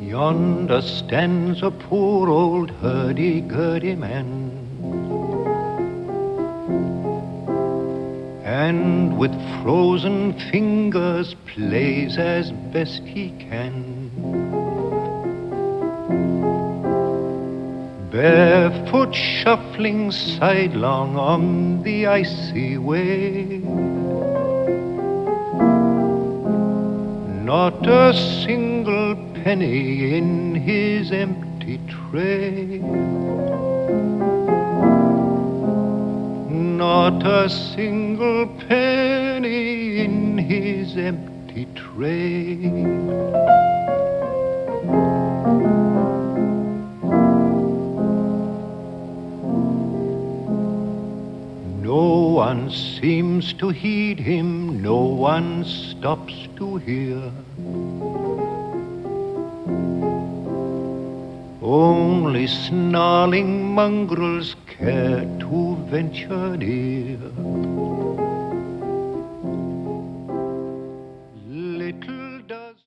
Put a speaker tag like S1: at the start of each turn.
S1: Yonder stands a poor old hurdy-gurdy man, and with frozen fingers plays as best he can. Barefoot shuffling sidelong on the icy way, not a single penny in his empty tray, not a single penny in his empty tray. No one seems to heed him, no one stops to hear. Only snarling mongrels care to venture near.